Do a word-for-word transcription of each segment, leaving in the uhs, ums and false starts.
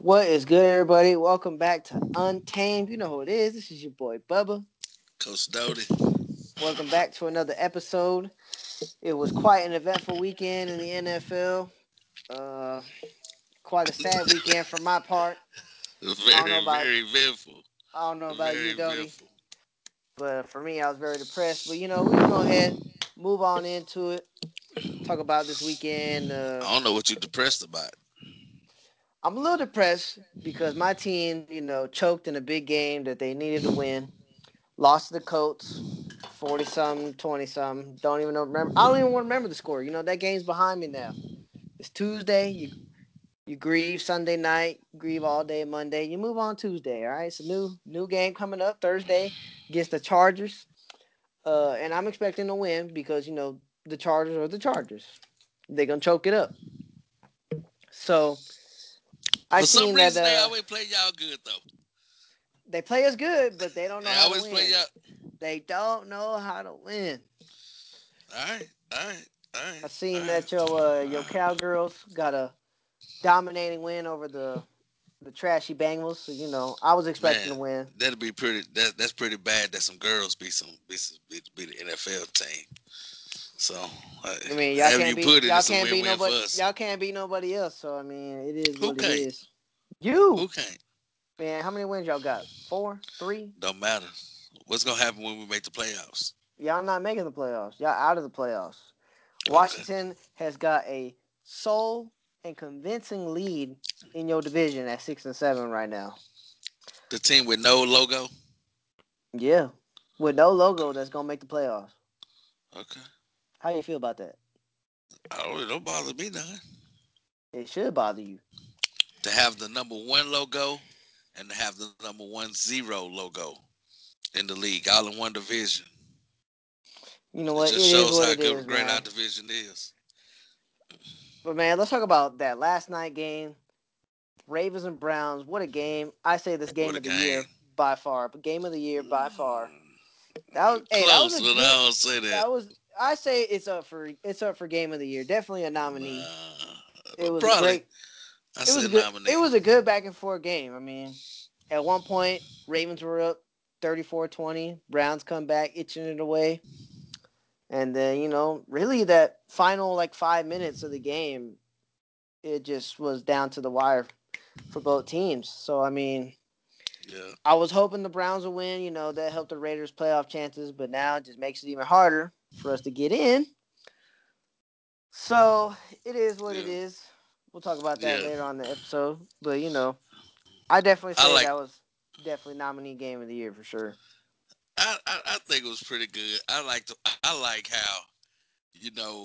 What is good, everybody? Welcome back to Untamed. You know who it is. This is your boy Bubba. Coach Doty. Welcome back to another episode. It was quite an eventful weekend in the N F L. Uh, Quite a sad weekend for my part. I don't know Very, about very eventful. I don't know about Very you, Doty, eventful. but for me, I was very depressed. But you know, we can go ahead, move on into it. Talk about this weekend. Uh, I don't know what you're depressed about. I'm a little depressed because my team, you know, choked in a big game that they needed to win. Lost to the Colts, forty something, twenty something. Don't even know. Remember? I don't even want to remember the score. You know that game's behind me now. It's Tuesday. You you grieve Sunday night. Grieve all day Monday. You move on Tuesday. All right. It's a new new game coming up Thursday against the Chargers. Uh, and I'm expecting to win because you know the Chargers are the Chargers. They're gonna choke it up. So I For some seen that reason, they uh always play y'all good though. they play us good, but they don't know They how to always play win. y'all. They don't know how to win. All right, all right, all right, I all seen right, that your uh, all your right. cowgirls got a dominating win over the the trashy Bengals. So you know, I was expecting Man, to win. that'd be pretty. That that's pretty bad. That some girls be some be, some, be, be the N F L team. So, uh, I mean, y'all however can't you be put it, y'all it's a can't be win-win for nobody us. y'all can't be nobody else. So I mean, it is Who what it can't? is. You Who can't? man, how many wins y'all got? Four, three. Don't matter. What's gonna happen when we make the playoffs? Y'all not making the playoffs. Y'all out of the playoffs. Okay. Washington has got a sole and convincing lead in your division at six and seven right now. The team with no logo. Yeah, with no Okay. logo that's gonna make the playoffs. Okay. How you feel about that? I don't. It don't bother me none. It should bother you. To have the number one logo and to have the number one zero logo in the league, all in one division. You know It what? just It is shows what how it good is, great our man. division is. But man, let's talk about that last night game. Ravens and Browns. What a game! I say this What game a of the game. year by far. But game of the year by far. Mm, That was hey, that was Close, a but good. I don't say that. That was I say it's up for it's up for game of the year. Definitely a nominee. Nah, It was a probably. great. I It was a said good. It nominee. was a good back and forth game. I mean, at one point Ravens were up thirty four twenty. Browns come back itching it away. And then, you know, really that final like five minutes of the game, it just was down to the wire for both teams. So I mean, Yeah. I was hoping the Browns would win. You know, that helped the Raiders' playoff chances, but now it just makes it even harder for us to get in. So it is what it Yeah. is. We'll talk about that Yeah. later on in the episode. But you know, I definitely I say like. that was definitely nominee game of the year for sure. I, I, I think it was pretty good. I like to. I like how you know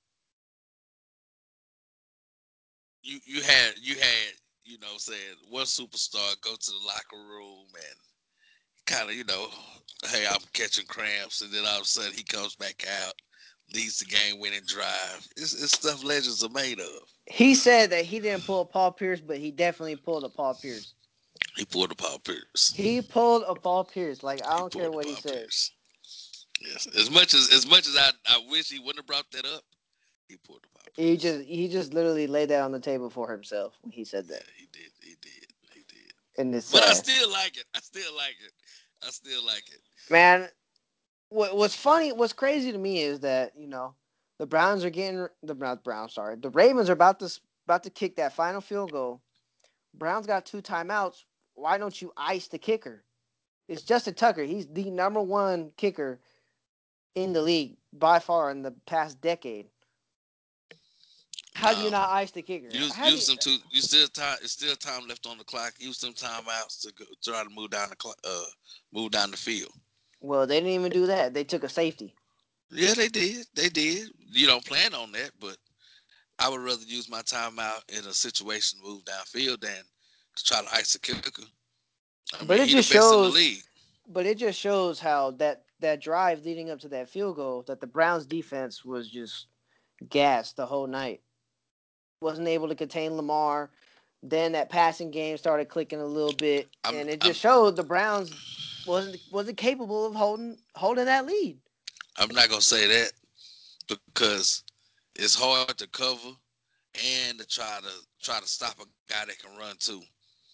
you you had you had you know saying one superstar go to the locker room and kind of, you know, hey, I'm catching cramps, and then all of a sudden he comes back out, leads the game winning drive. It's, it's stuff legends are made of. He said that he didn't pull a Paul Pierce, but he definitely pulled a Paul Pierce. He pulled the Paul Pierce. He pulled a Paul Pierce. Like I He don't care pulled the what he Paul says. Pierce. Yes, as much as as much as I, I wish he wouldn't have brought that up, he pulled the Paul He Pierce. just he just literally laid that on the table for himself when he said that, Yeah, he did. He did. He did. and it's But I sad, still like it. I still like it. I still like it. man. What what's funny, what's crazy to me is that you know the Browns are getting the not Browns, sorry, the Ravens are about to about to kick that final field goal. Browns got two timeouts. Why don't you ice the kicker? It's Justin Tucker. He's the number one kicker in the league by far in the past decade. How do you No. not ice the kicker? Use How do use you? them to you still time. It's still time left on the clock. Use them timeouts to go, try to move down the clock. Uh, move down the field. Well, they didn't even do that. They took a safety. Yeah, they did. They did. You don't plan on that, but I would rather use my timeout in a situation to move downfield than to try to ice a kicker. I mean, But he it the just best in the shows. league. But it just shows how that that drive leading up to that field goal, that the Browns defense was just gassed the whole night. Wasn't able to contain Lamar. Then that passing game started clicking a little bit, I'm and it I'm just showed the Browns wasn't wasn't capable of holding holding that lead. I'm not gonna say that because it's hard to cover and to try to try to stop a guy that can run too.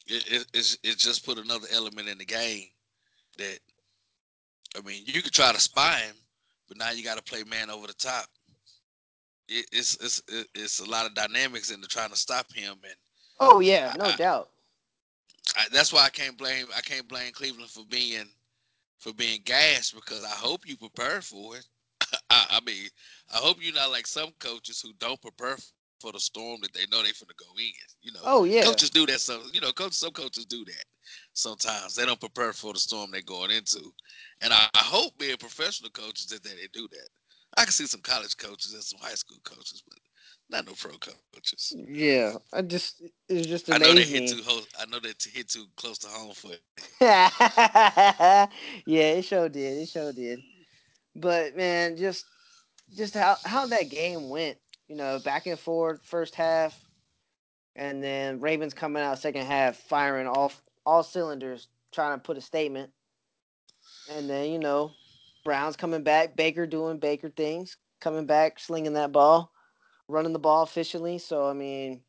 it, it it's it just put another element in the game that I mean you could try to spy him, but now you got to play man over the top. It, it's it's it's a lot of dynamics into trying to stop him, and Oh yeah, I, no I, doubt. I, that's why I can't blame I can't blame Cleveland for being for being gassed because I hope you prepare for it. I, I mean, I hope you're not like some coaches who don't prepare for the storm that they know they finna go in. You know, Oh coaches yeah. do that. Some you know, coaches some coaches do that. Sometimes they don't prepare for the storm they're going into, and I, I hope being professional coaches that they, they do that. I can see some college coaches and some high school coaches, but not no pro coaches. Yeah. I just it just I know they amazed hit too. me. Ho- I know they t- hit too close to home for you. Yeah, it sure did. It sure did. But man, just just how how that game went. You know, back and forth first half, and then Ravens coming out second half, firing off all cylinders, trying to put a statement. And then you know, Browns coming back, Baker doing Baker things, coming back, slinging that ball, running the ball efficiently. So I mean,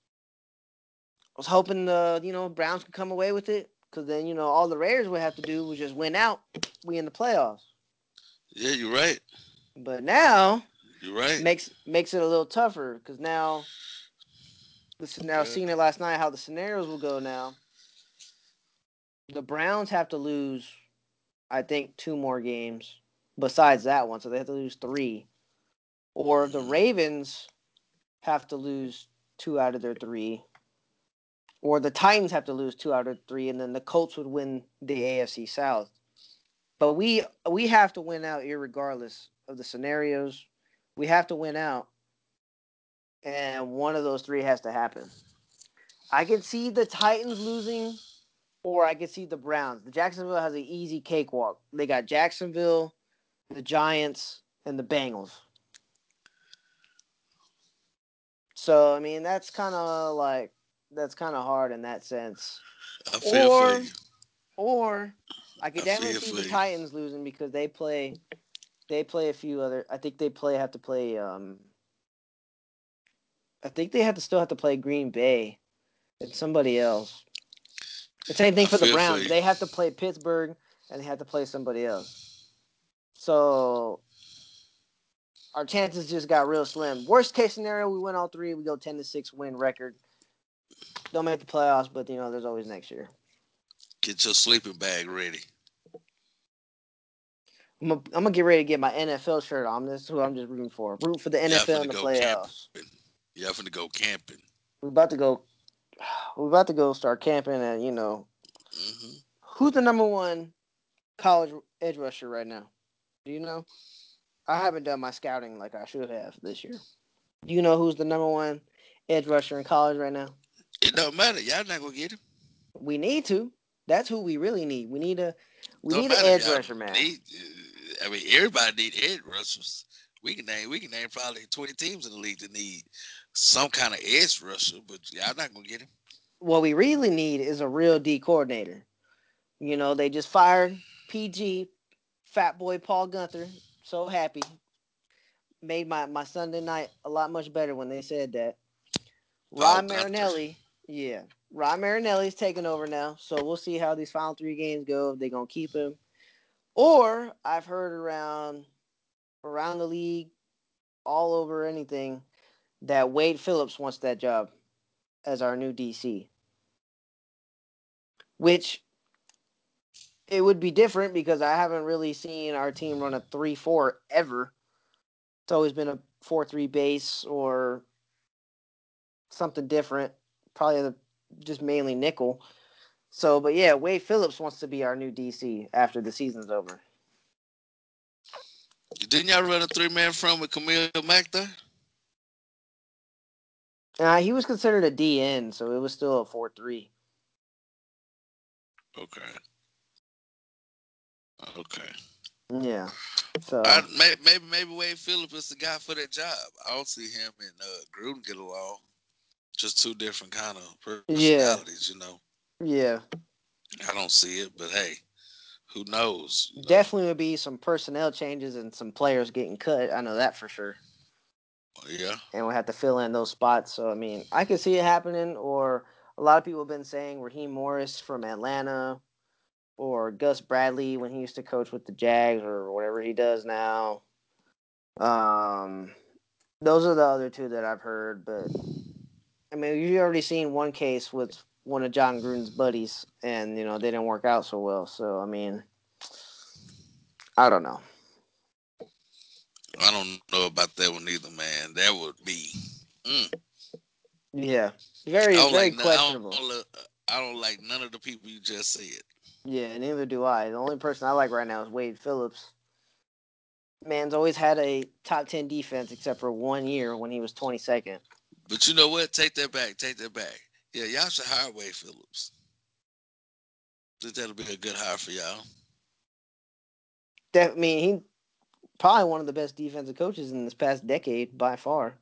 I was hoping the you know Browns could come away with it, because then you know all the Raiders would have to do was just win out. We in the playoffs. Yeah, you're right. But now You're right. makes makes it a little tougher, because now this is now Yeah. seeing it last night how the scenarios will go now. The Browns have to lose, I think, two more games besides that one, so they have to lose three. Or the Mm-hmm. Ravens have to lose two out of their three. Or the Titans have to lose two out of three, and then the Colts would win the A F C South. But we we have to win out regardless of the scenarios. We have to win out, and one of those three has to happen. I can see the Titans losing, or I can see the Browns. The Jacksonville has an easy cakewalk. They got Jacksonville, the Giants, and the Bengals. So I mean, that's kind of like that's kind of hard in that sense. I feel for Or you. or I I could definitely feel see for the you. Titans losing, because they play they play a few other. I think they play have to play. Um, I think they have to still have to play Green Bay and somebody else. The same I thing for the feel for Browns. you. They have to play Pittsburgh, and they have to play somebody else. So our chances just got real slim. Worst case scenario, we win all three. We go ten to six win record. Don't make the playoffs, but you know there's always next year. Get your sleeping bag ready. I'm gonna, I'm gonna get ready to get my N F L shirt on. This is who I'm just rooting for. Rooting for the Y'all N F L finna in the go camping. playoffs. Y'all finna go camping. We're about to go. We're about to go start camping, and you know Hmm. who's the number one college edge rusher right now? Do you know? I haven't done my scouting like I should have this year. Do you know who's the number one edge rusher in college right now? It don't matter. Y'all not gonna get him. We need to. That's who we really need. We need a we Don't need an matter if edge y'all rusher, man. need. uh, I mean, everybody need edge rushers. We can name. We can name probably twenty teams in the league that need some kind of edge rusher, but y'all not gonna get him. What we really need is a real D coordinator. You know, they just fired P G, Fat Boy Paul Gunther. So happy. Made my, my Sunday night a lot much better when they said that. Paul Ron Gunther. Marinelli, yeah. Ron Marinelli's taking over now. So we'll see how these final three games go. If they're gonna keep him. Or I've heard around around the league, all over anything, that Wade Phillips wants that job as our new D C. Which it would be different, because I haven't really seen our team run a three four ever. It's always been a four three base or something different. Probably the, just mainly nickel. So, but yeah, Wade Phillips wants to be our new D C after the season's over. Didn't y'all run a three man front with Camille Mack there? Uh, he was considered a D N, so it was still a four three. Okay. Okay. Yeah. I, So, maybe, maybe maybe Wade Phillips is the guy for that job. I don't see him and uh, Gruden get along. Just two different kind of yeah. personalities, you know. Yeah. I don't see it, but hey, who knows? You know. Definitely would be some personnel changes and some players getting cut. I know that for sure. Yeah. And we'll have to fill in those spots. So, I mean, I could see it happening, or A lot of people have been saying Raheem Morris from Atlanta or Gus Bradley when he used to coach with the Jags or whatever he does now. Um, those are the other two that I've heard. But I mean, you've already seen one case with one of John Gruden's buddies, and you know they didn't work out so well. So I mean, I don't know. I don't know about that one either, man. That would be. Mm, Yeah, I very don't like. very no- I questionable. don't. look- I don't like none of the people you just said. Yeah, neither do I. The only person I like right now is Wade Phillips. Man's always had a top ten defense except for one year when he was twenty second. But you know what? Take that back. Take that back. Yeah, y'all should hire Wade Phillips. Think that'll be a good hire for y'all. That I mean, he probably one of the best defensive coaches in this past decade by far.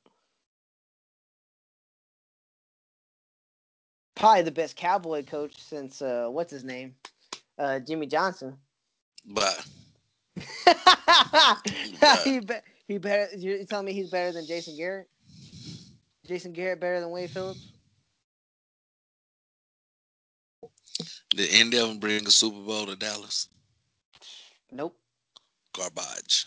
Probably the best Cowboy coach since uh, what's his name, uh, Jimmy Johnson. But he but be- he better. You telling me he's better than Jason Garrett? Jason Garrett better than Wade Phillips? the end of them bring a Super Bowl to Dallas. Nope. Garbage.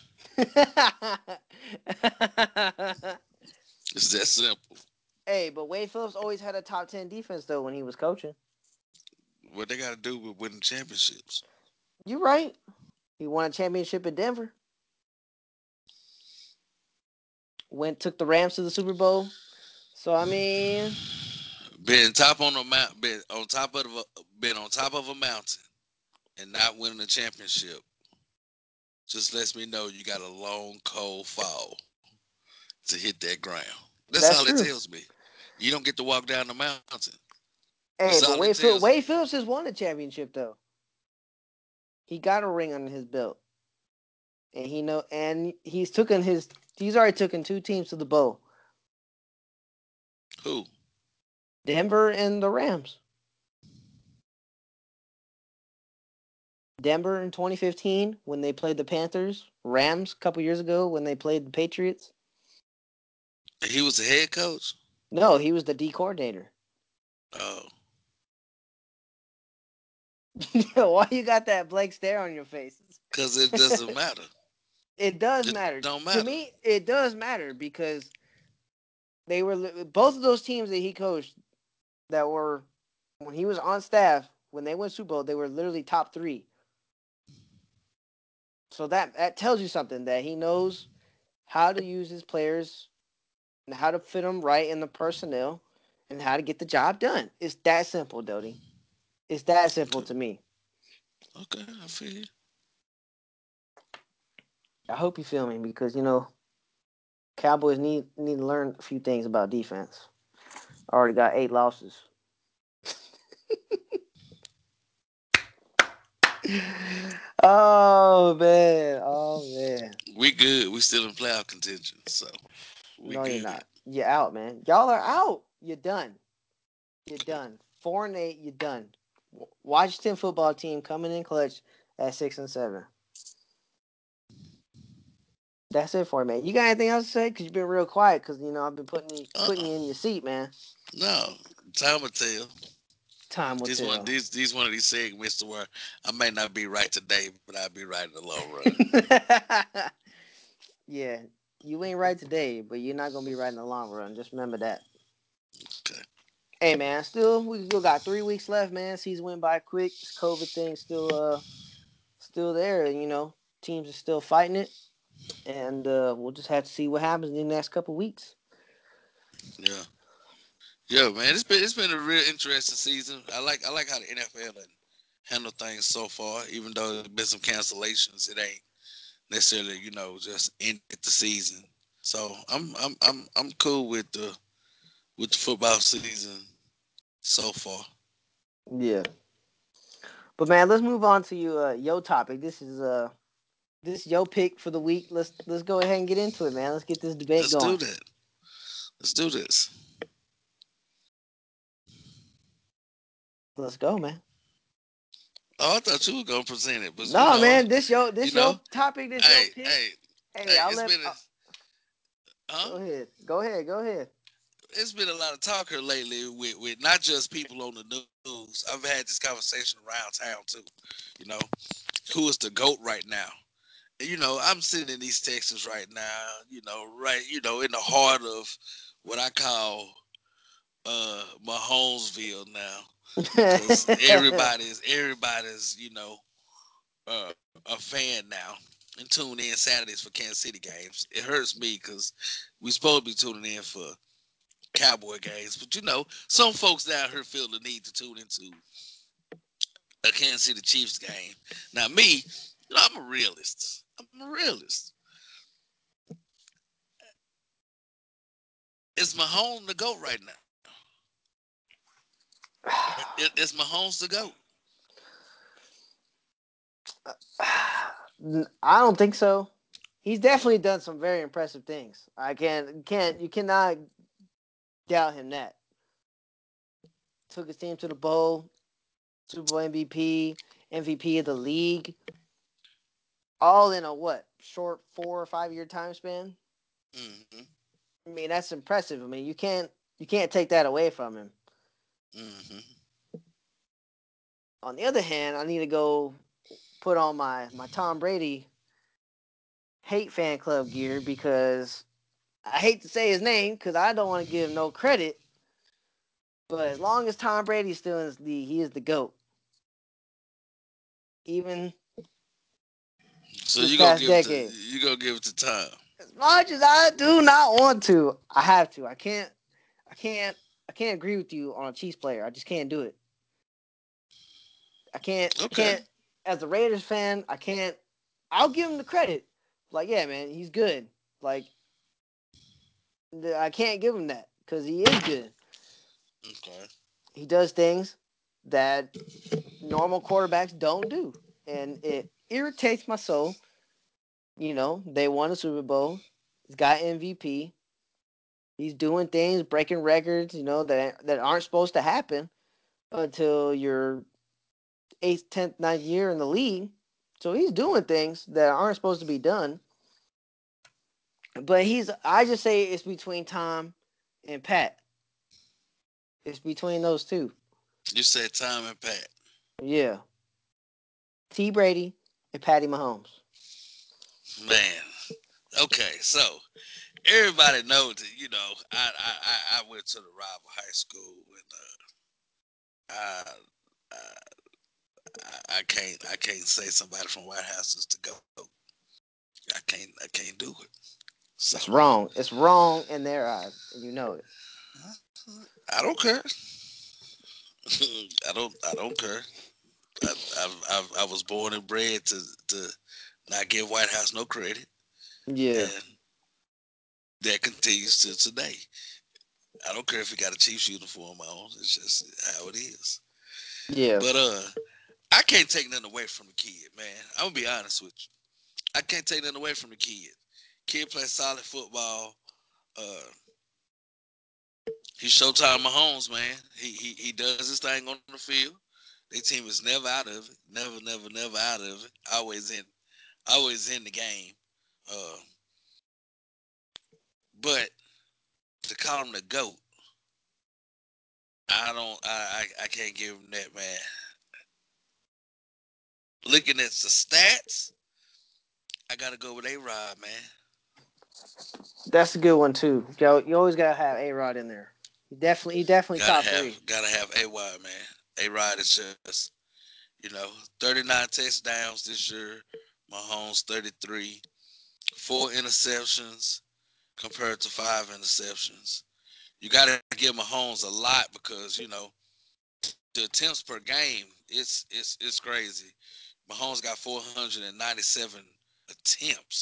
It's that simple. Hey, but Wade Phillips always had a top ten defense though when he was coaching. What they got to do with winning championships? You right. He won a championship in Denver. Went took the Rams to the Super Bowl. So I mean, Being top on the mount, been on top of the, been on top of a mountain and not winning a championship just lets me know you got a long, cold fall to hit that ground. That's all it that's true. tells me. You don't get to walk down the mountain. That's Hey, all but it Wade, tells Phil- me. Wade Phillips has won a championship though. He got a ring under his belt, and he know, and he's taken his. He's already taken two teams to the bowl: Who? Denver and the Rams. Denver in twenty fifteen when they played the Panthers. Rams a couple years ago when they played the Patriots. He was the head coach. No, he was the D coordinator. Oh, Why you got that blank stare on your face? because it doesn't matter. It does It matter don't matter. to me. It does matter because they were both of those teams that he coached that were when he was on staff when they went Super Bowl. They were literally top three. So that that tells you something that he knows how to use his players and how to fit them right in the personnel and how to get the job done. It's that simple, Dodie. It's that simple Okay, to me. okay, I feel you. I hope you feel me because you know Cowboys need need to learn a few things about defense. Already got eight losses. Oh man, oh man. We good. We still in playoff contention, so we No, you're good. not. You're out, man. Y'all are out. You're done. You're done. Four and eight. You're done. Washington football team coming in clutch at six and seven. That's it for me, man. You got anything else to say? Cause you've been real quiet. Cause you know I've been putting you Uh, putting you in your seat, man. no, time will tell. Time will This one, tell. these, these one of these segments to where I may not be right today, but I'll be right in the long run. Yeah, you ain't right today, but you're not gonna be right in the long run. Just remember that. Okay. Hey man, still we still got three weeks left, man. Season went by quick. This COVID thing still uh still there, and you know teams are still fighting it, and uh, we'll just have to see what happens in the next couple weeks. Yeah. Yeah, man. It's been it's been a real interesting season. I like I like how the N F L and handle things so far. Even though there's been some cancellations, it ain't necessarily you know just ended the season. So I'm I'm I'm I'm cool with the with the football season so far. Yeah, but man, let's move on to you uh, yo topic. This is uh this yo pick for the week. Let's let's go ahead and get into it, man. Let's get this debate Let's do going. that. Let's do this. Let's go, man. Oh, I thought you were gonna present it, but you No, know, man, this yo you this know, yo topic. This yo hey, pick. hey, Hey, hey, I'll it's let. been a Uh, huh? go ahead. Go ahead. Go ahead. it's been a lot of talk here lately with, with not just people on the news. I've had this conversation around town too. You know, who is the GOAT right now? And, you know, I'm sitting in East Texas right now, you know, right, you know, in the heart of what I call uh Mahonesville now. Because everybody's everybody's, you know, uh, a fan now and tune in Saturdays for Kansas City games. It hurts me because we supposed to be tuning in for Cowboy games, but you know, some folks down here feel the need to tune into a Kansas City Chiefs game. Now, me, you know, I'm a realist. I'm a realist. It's Mahomes the goat right now. It, it's Mahomes the goat. I don't think so. He's definitely done some very impressive things. I can't can't you cannot doubt him that. Took his team to the bowl, Super Bowl M V P, M V P of the league, all in a what short four or five year time span. Mm-hmm. I mean that's impressive. I mean you can't you can't take that away from him. Mm-hmm. On the other hand, I need to go put on my my Tom Brady hate fan club gear because I hate to say his name because I don't want to give him no credit. But as long as Tom Brady's still in the league, he is the goat. Even So this you gonna past give it to decade, you gonna give it to time. as much as I do not want to, I have to. I can't. I can't. I can't agree with you on a Chiefs player. I just can't do it. I can't. I Okay. can't. As a Raiders fan, I can't. I'll give him the credit. Like, yeah, man, he's good. Like, I can't give him that because he is good. Okay. He does things that normal quarterbacks don't do, and it irritates my soul. You know, they won a Super Bowl. He's got M V P. He's doing things, breaking records. You know that that aren't supposed to happen until your eighth, tenth, ninth year in the league. So he's doing things that aren't supposed to be done. But he's. I just say it's between Tom and Pat. It's between those two. You said time and Pat. Yeah, T Brady and Patty Mahomes. Man. Okay, so everybody knows that, you know, I I, I I went to the rival high school and uh, I, I I can't I can't say somebody from White House is to go. I can't I can't do it. So It's wrong. It's wrong in their eyes, and you know it. I don't care. I don't I don't care. I, I I I was born and bred to to not give White House no credit, Yeah, and that continues to today. I don't care if he got a Chiefs uniform on. It's just how it is. yeah, But uh, I can't take nothing away from the kid, man. I'm gonna be honest with you. I can't take nothing away from the kid. Kid plays solid football. Uh, he's Showtime Mahomes, man. He he he does his thing on the field. Their team is never out of it. Never, never, never out of it. Always in, always in the game. Uh, but to call him the goat, I don't. I I, I can't give him that, man. Looking at the stats, I gotta go with A Rod, man. that's a good one too. Yo, you always gotta have A Rod in there. He definitely, he definitely Gotta top three. have gotta have A Y, man. A Rod is just, you know, thirty-nine touchdowns this year. Mahomes thirty-three, four interceptions compared to five interceptions. You gotta give Mahomes a lot because, you know, the attempts per game, it's it's it's crazy. Mahomes got four hundred ninety-seven attempts.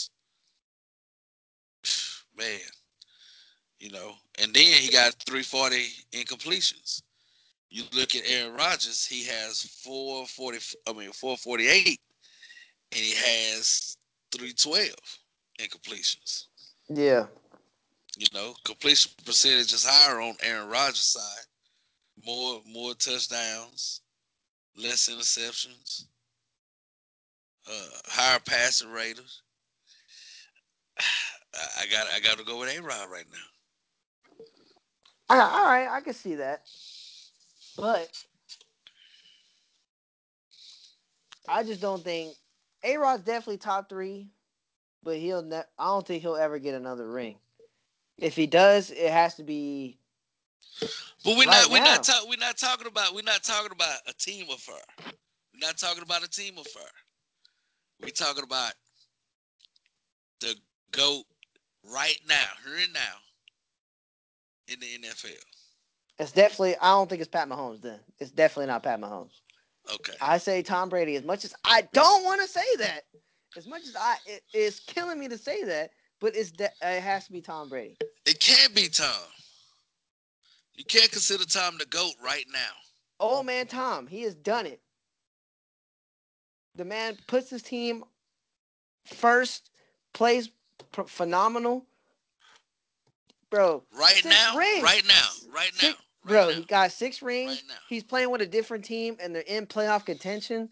Man, you know, and then he got three hundred forty incompletions. You look at Aaron Rodgers, he has four forty, I mean four forty-eight, and he has three twelve incompletions. Yeah, You know, completion percentage is higher on Aaron Rodgers' side. More more touchdowns, less interceptions, uh, higher passing raters. I got I got to go with A Rod right now. I, all right, I can see that, but I just don't think A Rod's definitely top three, but he'll. Ne- I don't think he'll ever get another ring. If he does, it has to be But we're right not we're not now. talking we're not talking about we're not talking about a team affair. We're not talking about a team affair. We're talking about the GOAT right now, here and now in the N F L. It's definitely. I don't think it's Pat Mahomes. Then it's definitely not Pat Mahomes. Okay. I say Tom Brady. As much as I don't want to say that, as much as I, it, it's killing me to say that, but it's de- it has to be Tom Brady. It can't be Tom. You can't consider Tom the GOAT right now. Old man Tom, he has done it. The man puts his team first, plays pr- phenomenal, bro. Right Six now, rings, right now, right now, six, right bro. now, He got six right rings. now. He's playing with a different team, and they're in playoff contention.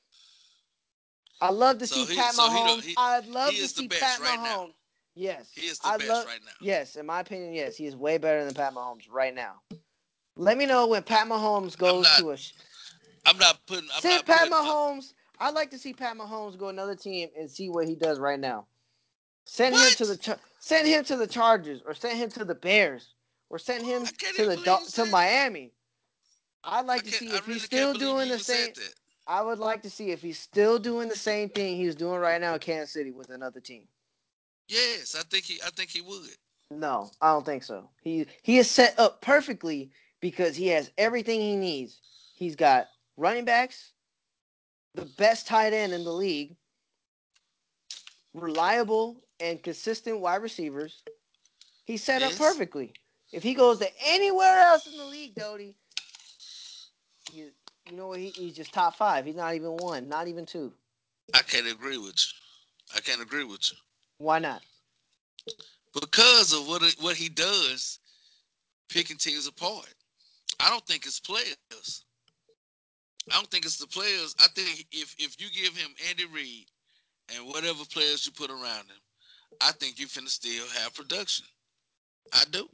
I love to So see he Pat so he don't Mahomes. he I'd he love to is the see best Pat right now. Mahomes. Yes, He is the I best love. right now. Yes, in my opinion, yes, he is way better than Pat Mahomes right now. Let me know when Pat Mahomes I'm goes not to a. Sh- I'm not putting I'm Send not Pat putting uh, Mahomes. I'd like to see Pat Mahomes go another team and see what he does right now. Send him to what? the send him to the Chargers, or send him to the Bears, or send him I can't to even believe the you to said that. Miami. I'd I like to can't see I if he's really can't still believe doing you the even said same. that. I would like to see if he's still doing the same thing he's doing right now in Kansas City with another team. Yes, I think he I think he would. No, I don't think so. He he is set up perfectly because he has everything he needs. He's got running backs, the best tight end in the league, reliable and consistent wide receivers. He's set up Yes. perfectly. If he goes to anywhere else in the league, Doty, he, you know what? He, he's just top five. He's not even one, not even two. I can't agree with you. I can't agree with you. Why not? Because of what it, what he does picking teams apart. I don't think it's players. I don't think it's the players. I think if if you give him Andy Reid and whatever players you put around him, I think you finna still have production. I do.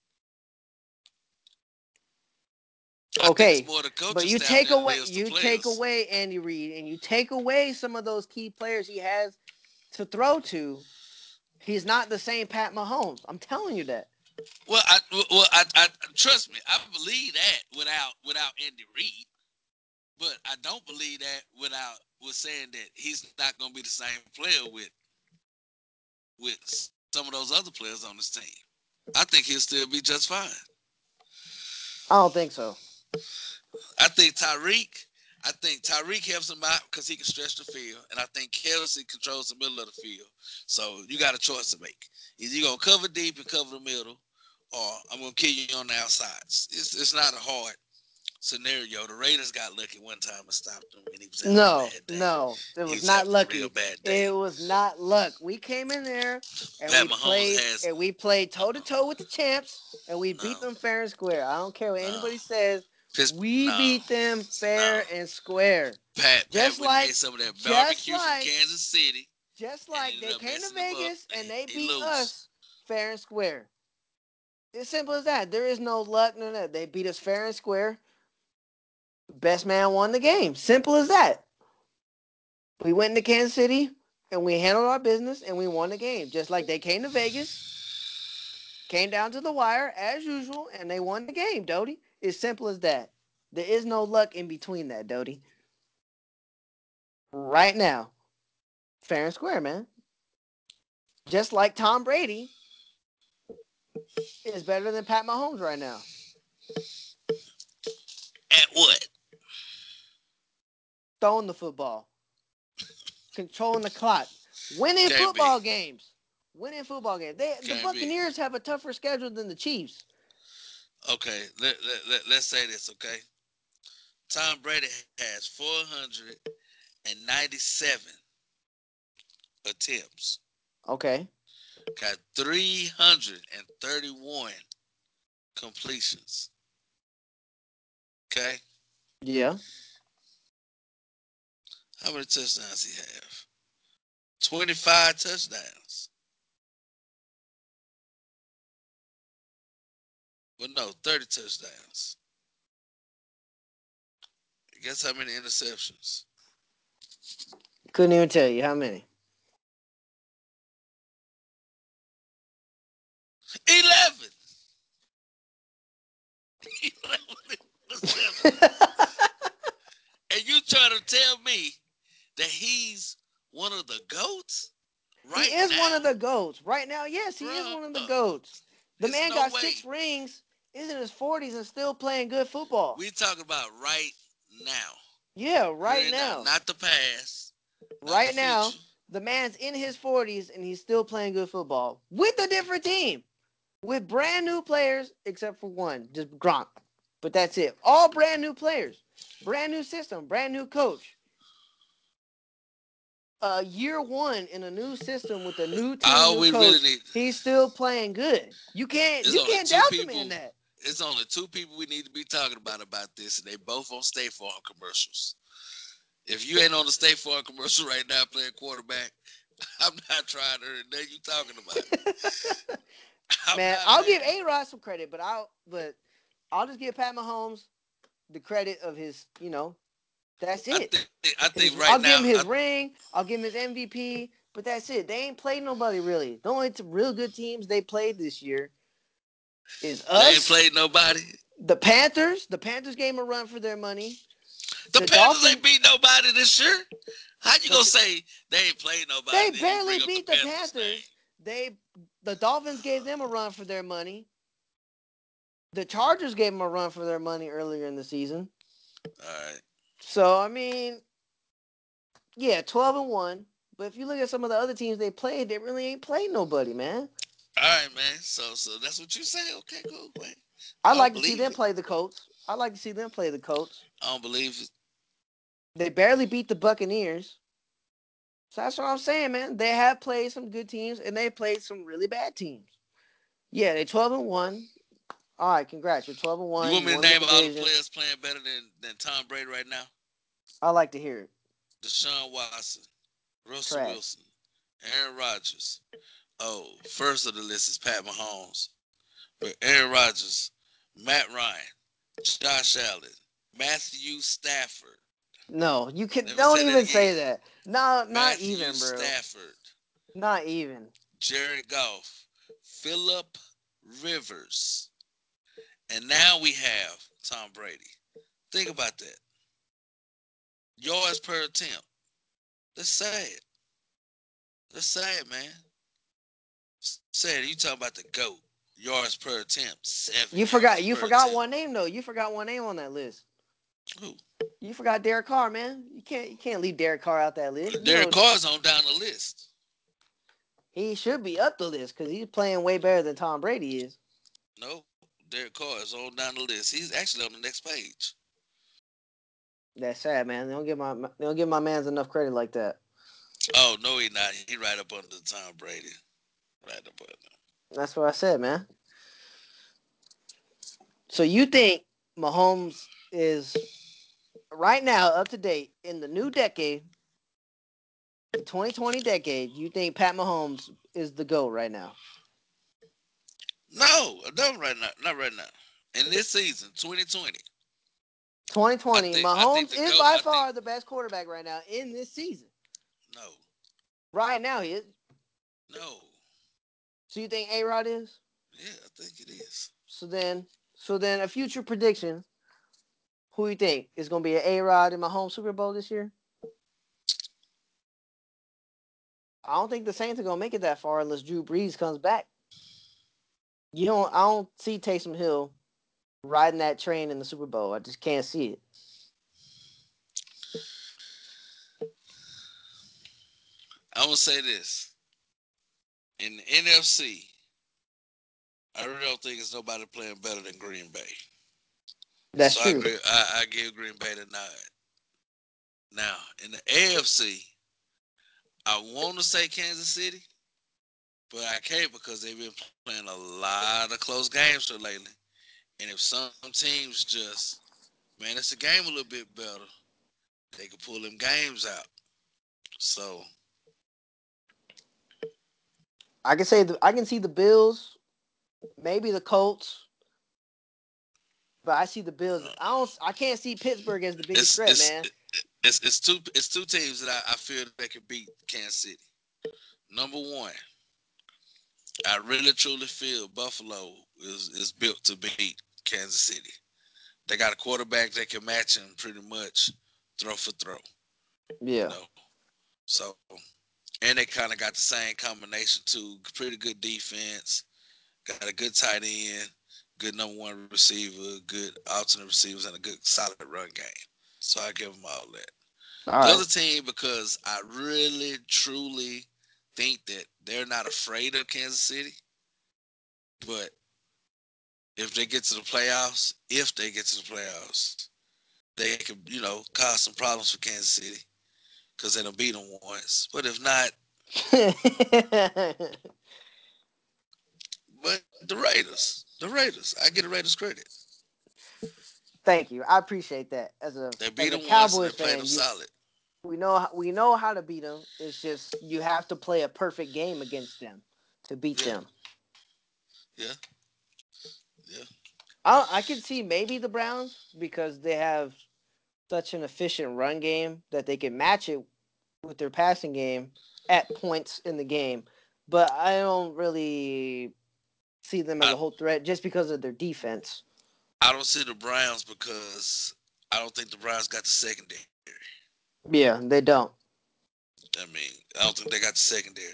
I think it's Okay, more the coaching but you staff take than it away is the you take players. away Andy Reid and you take away some of those key players he has to throw to. He's not the same Pat Mahomes. I'm telling you that. Well, I well I, I trust me. I believe that without without Andy Reid, but I don't believe that without with saying that he's not going to be the same player with with some of those other players on this team. I think he'll still be just fine. I don't think so. I think Tyreek, I think Tyreek helps him out because he can stretch the field, and I think Kelsey controls the middle of the field. So you got a choice to make. Either you gonna cover deep and cover the middle, or I'm gonna kill you on the outsides. It's it's not a hard scenario. The Raiders got lucky one time and stopped him, and he was having a No, bad day. no, it He was was not having a real lucky. bad day. It was not luck. We came in there and Pat we Mahomes played has and we played uh, toe to toe with the champs and we no, beat them fair and square. I don't care what no, anybody says. Pitts, We no, beat them no. fair and square. Pat Pat Just went and like ate some of that just barbecue from like Kansas City just and like ended they up came to messing them up. Vegas and they He, he beat lose. us fair and square. It's simple as that. There is no luck, no no. They beat us fair and square. Best man won the game. Simple as that. We went into Kansas City and we handled our business and we won the game. Just like they came to Vegas, came down to the wire as usual, and they won the game, Doty. It's simple as that. There is no luck in between that, Doty. Right now, fair and square, man. Just like Tom Brady is better than Pat Mahomes right now. At what? Throwing the football, controlling the clock, winning Can't be. football games. Winning football games. They, the Can't be. Buccaneers have a tougher schedule than the Chiefs. Okay, let, let, let, let's say this, okay? Tom Brady has four hundred ninety-seven attempts, Okay. got three hundred thirty-one completions, okay? Yeah. How many touchdowns he have? twenty-five touchdowns. Well, no, thirty touchdowns. Guess how many interceptions? Couldn't even tell you how many. Eleven. Eleven interceptions. And you trying to tell me that he's one of the goats He right is one now, of the goats. Right now, yes, he is bro? one of the goats. The It's man no got way. six rings, is in his forties, and still playing good football. We talking about right now, Yeah, here right and now, now. not the past, not the Right now, future. the man's in his forties and he's still playing good football with a different team, with brand new players, except for one, just Gronk. But that's it. All brand new players, brand new system, brand new coach. Uh, year one in a new system with a new team, All new we really coach. need He's still playing good. You can't is you only can't two doubt the man people. that. It's only two people we need to be talking about about this, and they both on State Farm commercials. If you ain't on the State Farm commercial right now playing quarterback, I'm not trying to hear nothing you talking about. I'm Man, not, I'll give man. A Rod some credit, but I'll but I'll just give Pat Mahomes the credit of his, you know, that's I it. think I think His, right I'll now, give him I, his ring. I'll give him his M V P. But that's it. They ain't played nobody really. The only t- real good teams they played this year is they ain't us, played nobody. the Panthers. The Panthers gave him a run for their money. The The Panthers ain't Dolphins, beat nobody this year. How you but gonna the, say they ain't played nobody? they Then you barely bring up the beat the Panthers Panthers. name. They the Dolphins gave them a run for their money. The Chargers gave them a run for their money earlier in the season. All right, So I mean, yeah, twelve and one. But if you look at some of the other teams they played, they really ain't played nobody, man. all right, man. So so that's what you say. Okay, cool, man. I'd I don't like to see believe them it. play the Colts. I'd like to see them play the Colts. I don't believe it. They barely beat the Buccaneers. So that's what I'm saying, man. They have played some good teams and they played some really bad teams. Yeah, they twelve and one. All right, congrats. You're twelve and You one. want You me to won the name all the division. players playing better than, than Tom Brady right now? I like to hear it. Deshaun Watson, Russell Trash. Wilson, Aaron Rodgers. Oh, first of the list is Pat Mahomes, but Aaron Rodgers, Matt Ryan, Josh Allen, Matthew Stafford. No, you Let can me say don't that even say again. that. No, not Matthew even, bro. Stafford, Not even. Jared Goff, Philip Rivers, and now we have Tom Brady. Think about that. Yards per attempt. That's sad. That's sad, man. Sad. You talking about the GOAT. Yards per attempt. Seven You forgot yards you per forgot attempt. one name though. You forgot one name on that list. Who? You forgot Derek Carr, man. You can't you can't leave Derek Carr out that list. You Derek know Carr's on down the list. he should be up the list because he's playing way better than Tom Brady is. No, Derek Carr is on down the list. He's actually on the next page. That's sad, man. They don't give my they don't give my man's enough credit like that. Oh, no, he not. He right up under Tom Brady. Right up under. That's what I said, man. So you think Mahomes is right now up to date in the new decade, the twenty twenty decade? You think Pat Mahomes is the GOAT right now? No, no, right now. Not right now. In this season, twenty twenty, I twenty twenty, think I think Mahomes the is GOAT, by I think far the best quarterback right now in this season. no. Right now, he is. No. So you think A Rod is? Yeah, I think it is. So then, so then a future prediction. Who you think is going to be an A Rod in my home Super Bowl this year? I don't think the Saints are going to make it that far unless Drew Brees comes back. You don't. I don't see Taysom Hill riding that train in the Super Bowl. I just can't see it. I'm gonna say this. In the N F C, I really don't think it's nobody playing better than Green Bay. That's So I true. agree. I, I give Green Bay the nod. Now in the A F C, I want to say Kansas City, but I can't because they've been playing a lot of close games for lately. And if some teams just, man, it's a game a little bit better, they can pull them games out. So I can say the, I can see the Bills, maybe the Colts. but I see the Bills. I don't. I can't see Pittsburgh as the biggest It's threat, it's man. it's it's two it's two teams that I, I feel that can beat Kansas City. Number one, I really truly feel Buffalo is is built to beat Kansas City. They got a quarterback that can match him pretty much throw for throw. You Yeah. know, so and they kind of got the same combination too. Pretty good defense, got a good tight end, good number one receiver, good alternate receivers, and a good solid run game. So I give them all that. All The right. other team, because I really truly think that they're not afraid of Kansas City, but if they get to the playoffs, if they get to the playoffs, they could, you know, cause some problems for Kansas City because they don't beat them once. But if not, but the Raiders, the Raiders, I give the Raiders credit. Thank you. I appreciate that. As a They beat as a them once and they Cowboys played them fan, you solid. we know we know how to beat them. It's just you have to play a perfect game against them to beat Yeah, them. yeah, yeah. I I can see maybe the Browns because they have such an efficient run game that they can match it with their passing game at points in the game. But I don't really see them as I, a whole threat just because of their defense. I don't see the Browns because I don't think the Browns got the secondary. Yeah, they don't. I mean, I don't think they got the secondary.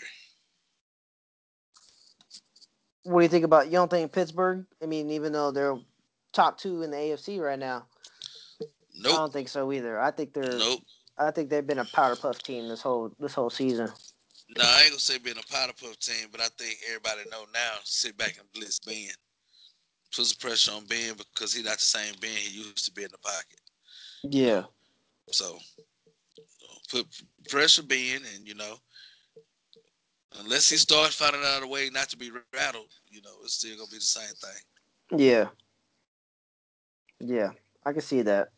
What do you think about? You don't think Pittsburgh? I mean, even though they're top two in the A F C right now, I Nope, don't think so either. I think they're, nope. I think they've been a powder puff team this whole this whole season. No, I ain't gonna say being a powder puff team, but I think everybody know now. Sit back and blitz Ben. Put some pressure on Ben because he not the same Ben he used to be in the pocket. You know, Yeah, so put pressure Ben, and you know, unless he starts finding out a way not to be rattled, you know, it's still gonna be the same thing. yeah, yeah. I can see that.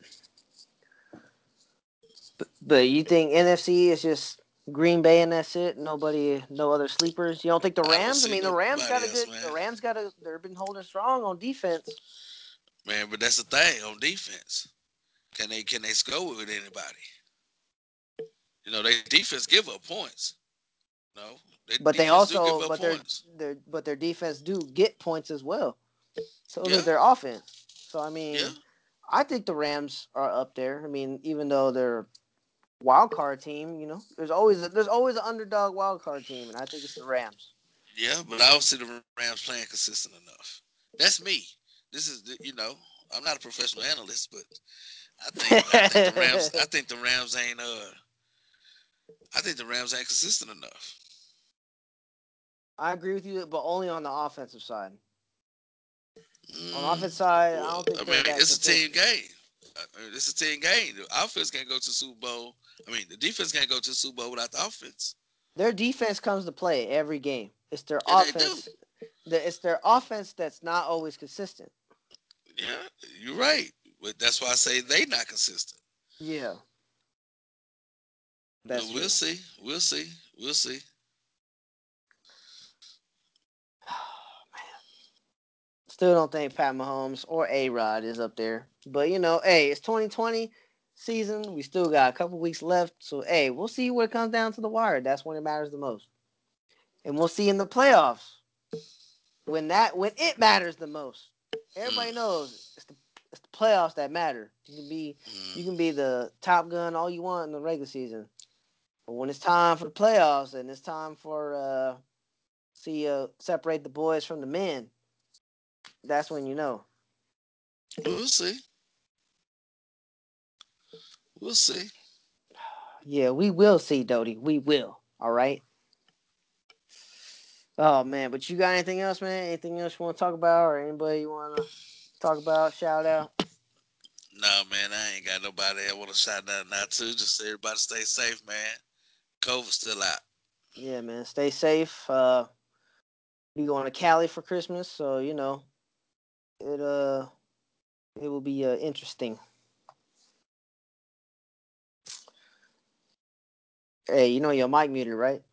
But, but you think N F C is just Green Bay and that's it? Nobody, no other sleepers. You don't think the I don't Rams? I see mean, the Rams nobody got a else, good. man. The Rams got a. They've been holding strong on defense. Man, but that's the thing on defense. Can they can they score with anybody? You know, they defense give up points. No, their But they defense do give also, up but their points. their but their defense do get points as well. So Yeah, does their offense. So I yeah, mean, I think the Rams are up there. I mean, even though they're wild card team, you know, there's always a, there's always an underdog wild card team, and I think it's the Rams. yeah. But I don't see the Rams playing consistent enough. That's me. This is the, you know, I'm not a professional analyst, but I think I think the Rams I I think the Rams ain't uh I think the Rams ain't consistent enough. agree with you, but only on the offensive side. On the Mm, offensive side, I well, don't I think mean, they're that it's a team consistent. game. I mean, it's a team game. The offense can't go to the Super Bowl. I mean, the defense can't go to the Super Bowl without the offense. Their defense comes to play every game. It's their Yeah, they do. offense. It's their offense that's not always consistent. Yeah, you're right. But that's why I say they not consistent. Yeah, But that's we'll true. see. We'll see. We'll see. Still don't think Pat Mahomes or A Rod is up there. But you know, hey, it's twenty twenty season. We still got a couple weeks left. So hey, we'll see when it comes down to the wire. That's when it matters the most. And we'll see in the playoffs when that when it matters the most. Everybody Mm, knows it's the it's the playoffs that matter. You can be you can mm. be the top gun all you want in the regular season. But when it's time for the playoffs and it's time for uh see uh separate the boys from the men, that's when you know. We'll see. We'll see. Yeah, we will see, Doty. We will. All right. Oh man, but you got anything else, man? Anything else you want to talk about, or anybody you want to talk about? Shout out. No, man, I ain't got nobody I want to shout out now to. Just everybody stay safe, man. COVID still out. Yeah, man. Stay safe. Uh, be going to Cali for Christmas, so you know it. Uh, it will be uh, interesting. Hey, you know your mic muted, right?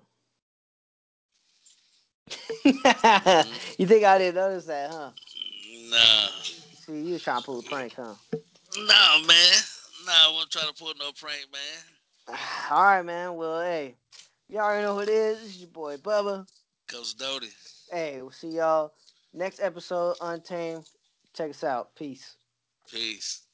Mm-hmm. You think I didn't notice that, huh? Nah. See, you was trying to pull a prank, huh? Nah, man. Nah, I wasn't trying to pull no prank, man. All right, man. Well, hey, you already know who it is. This is your boy Bubba. Coach Doty. Hey, we'll see y'all next episode. Untamed. Check us out. Peace. Peace.